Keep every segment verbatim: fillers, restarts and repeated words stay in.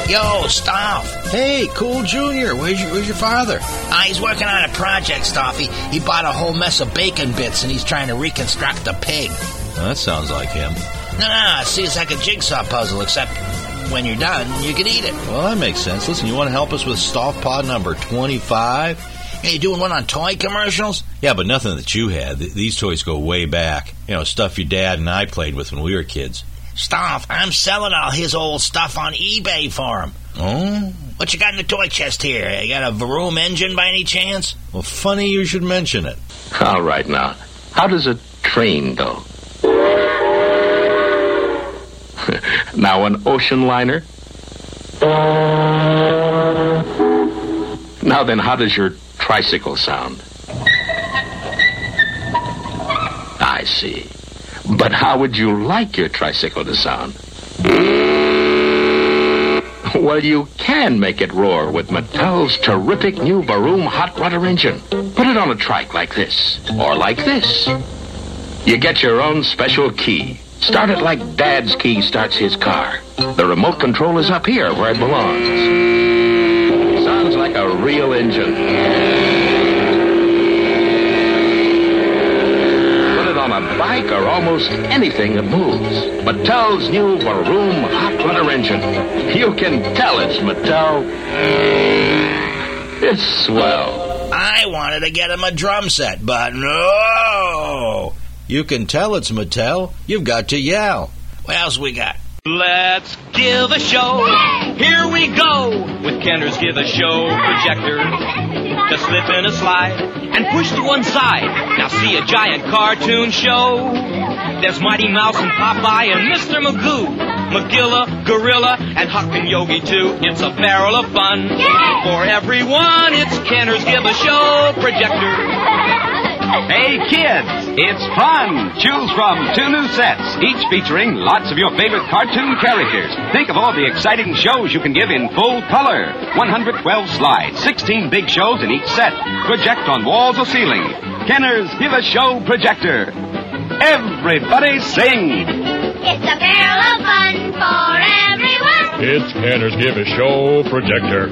Yo, Stoff. Hey, Cool Junior. Where's your, where's your father? Uh, he's working on a project, Stoff. He, he bought a whole mess of bacon bits, and he's trying to reconstruct a pig. Well, that sounds like him. No, no, see, it's like a jigsaw puzzle, except when you're done, you can eat it. Well, that makes sense. Listen, you want to help us with Stoff Pod number twenty-five? Hey, you doing one on toy commercials? Yeah, but nothing that you had. These toys go way back. You know, stuff your dad and I played with when we were kids. Stoff, I'm selling all his old stuff on eBay for him. Oh? What you got in the toy chest here? You got a Vroom engine by any chance? Well, funny you should mention it. All right, now. How does a train go? Now an ocean liner? Now then, how does your tricycle sound? I see. But how would you like your tricycle to sound? Well, you can make it roar with Mattel's terrific new Vroom hot rudder engine. Put it on a trike like this, or like this. You get your own special key. Start it like Dad's key starts his car. The remote control is up here where it belongs. Sounds like a real engine. Put it on a bike or almost anything that moves. Mattel's new Vroom hot rudder engine. You can tell it's Mattel. It's swell. I wanted to get him a drum set, but no. You can tell it's Mattel. You've got to yell. What else we got? Let's give a show. Here we go with Kenner's Give a Show projector. Just slip in a slide and push to one side. Now see a giant cartoon show. There's Mighty Mouse and Popeye and Mister Magoo, Magilla, Gorilla, and Huck and Yogi too. It's a barrel of fun for everyone. It's Kenner's Give a Show projector. Hey, kids, it's fun. Choose from two new sets, each featuring lots of your favorite cartoon characters. Think of all the exciting shows you can give in full color. one hundred twelve slides, sixteen big shows in each set. Project on walls or ceiling. Kenner's Give a Show projector. Everybody sing. It's a barrel of fun for everyone. It's Kenner's Give a Show projector.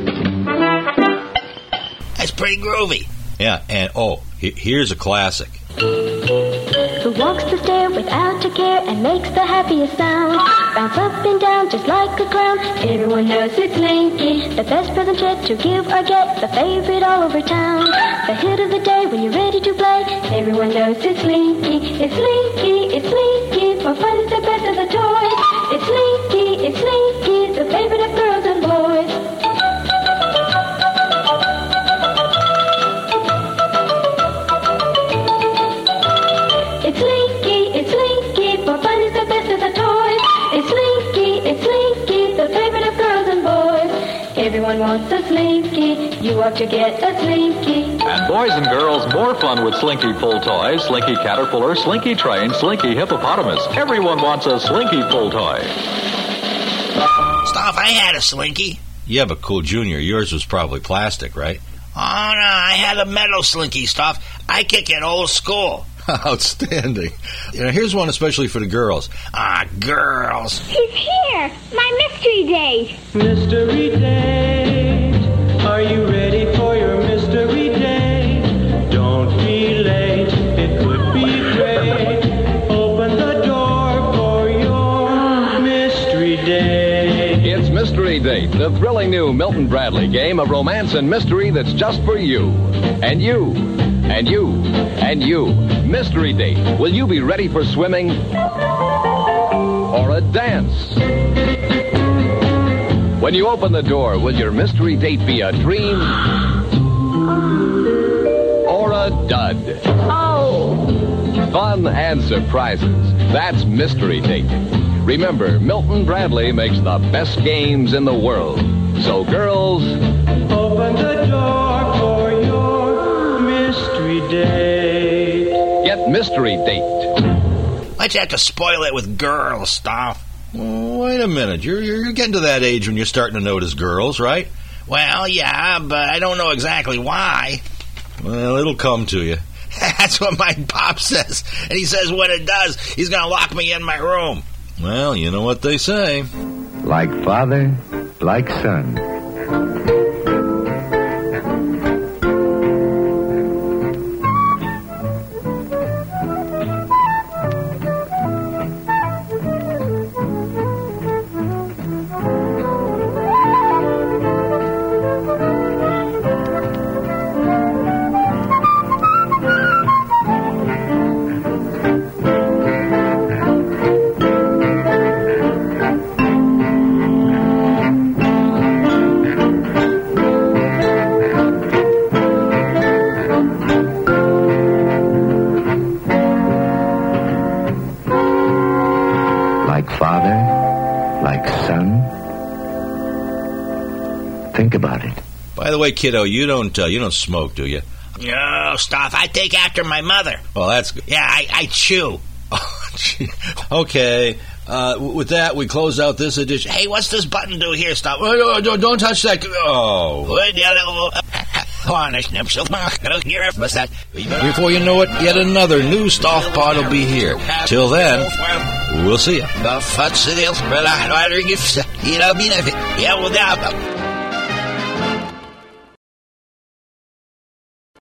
That's pretty groovy. Yeah, and oh, here's a classic. Who walks the stair without a care and makes the happiest sound? Bounce up and down just like a clown. Everyone knows it's Slinky, the best present yet to give or get, the favorite all over town. The hit of the day when you're ready to play. Everyone knows it's Slinky, it's Slinky, it's Slinky. For fun is the best of the toys. It's Slinky, it's Slinky, the favorite of girls and boys. It's Slinky, it's Slinky, for fun is the best of the toys. It's Slinky, it's Slinky, the favorite of girls and boys. Everyone wants a Slinky, you ought to get a Slinky. And boys and girls, more fun with Slinky pull toys, Slinky Caterpillar, Slinky Train, Slinky Hippopotamus. Everyone wants a Slinky pull toy. Stoff, I had a Slinky. Yeah, but Cool Junior, yours was probably plastic, right? Oh, no, I had a metal Slinky, Stoff. I kick it old school. Outstanding. You know, here's one especially for the girls. Ah, girls. He's here, my mystery date. Mystery date. Are you ready for your mystery date? Don't be late, it could be great. Open the door for your mystery date. It's Mystery Date, the thrilling new Milton Bradley game of romance and mystery that's just for you. And you. And you. And you. Mystery Date. Will you be ready for swimming? Or a dance? When you open the door, will your mystery date be a dream? Or a dud? Oh. Fun and surprises. That's Mystery Date. Remember, Milton Bradley makes the best games in the world. So, girls, open the door for your mystery date. Get Mystery Date. Why'd you have to spoil it with girls, Stoff? Well, wait a minute. You're, you're getting to that age when you're starting to notice girls, right? Well, yeah, but I don't know exactly why. Well, it'll come to you. That's what my pop says. And he says when it does, he's going to lock me in my room. Well, you know what they say. Like father, like son. Like father, like son. Think about it. By the way, kiddo, you don't uh, you don't smoke, do you? No, Stoff. I take after my mother. Well, that's good. Yeah, I, I chew. Okay. Uh, with that, we close out this edition. Hey, what's this button do here, Stoff? Oh, don't, don't touch that. Oh. Before you know it, yet another new Stoff Pod will be here. Till then, we'll see you. Ja, well,